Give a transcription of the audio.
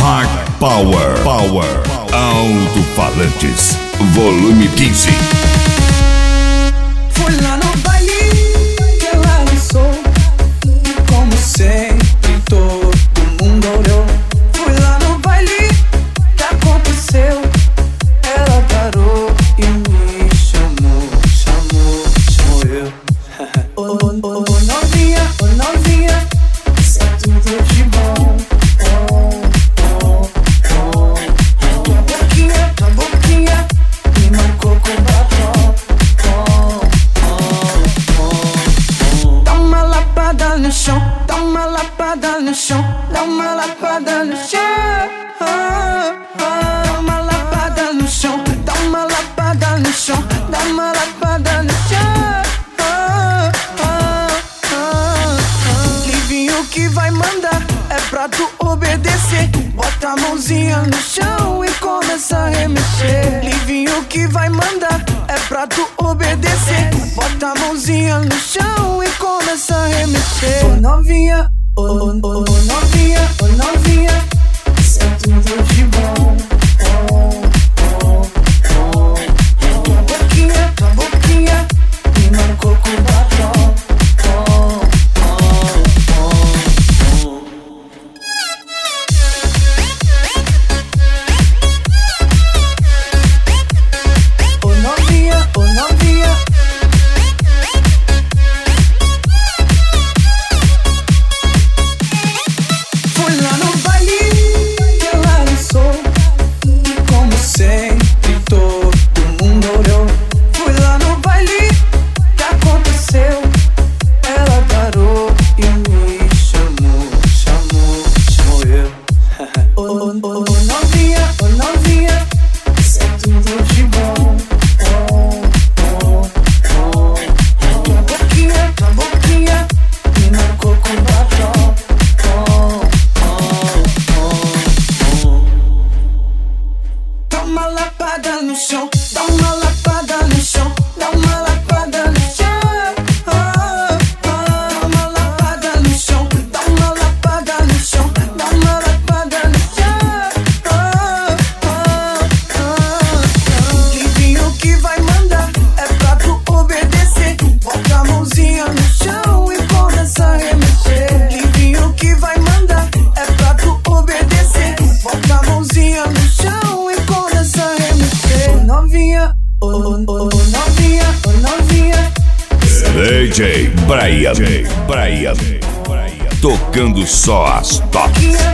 Dark Power. Alto-falantes. Volume 15. Fui lá no baile que ela lançou, e como sempre todo mundo olhou. Fui lá no baile que aconteceu, ela parou e me chamou eu. Ô novinha, isso é tudo de bom. Tua boquinha me marcou com batom. Dá uma lapada no chão, dá uma lapada no chão, dá uma lapada no chão. Dá uma lapada no chão, dá uma lapada no chão, dá uma lapada no chão. Livinho que vai mandar, é pra tu obedecer. Bota a mãozinha no chão e começa a remexer. Livinho que vai mandar, é pra tu obedecer. Bota a mãozinha no chão e começa a remexer. Ô novinha, isso é tudo de bom. Tua boquinha me marcou com batom. Ô novinha, fui lá no baile que ela lançou, e como sempre todo mundo olhou. Fui lá no baile que aconteceu, ela parou e me chamou eu. Ô novinha, isso é tudo de bom. Tua boquinha me marcou com batom. Dá uma lapada no chão, dá uma lapada no chão, dá uma lapada no chão. Dá uma lapada no chão, dá uma lapada no chão, dá uma lapada no chão. Livinho que vai mandar, é pra tu obedecer. Bota a mãozinha no chão e começa a remexer. Livinho que vai mandar, é pra tu obedecer. Bota a mãozinha no chão e começa a remexer. Ô novinha, DJ Brian. Tocando só as top.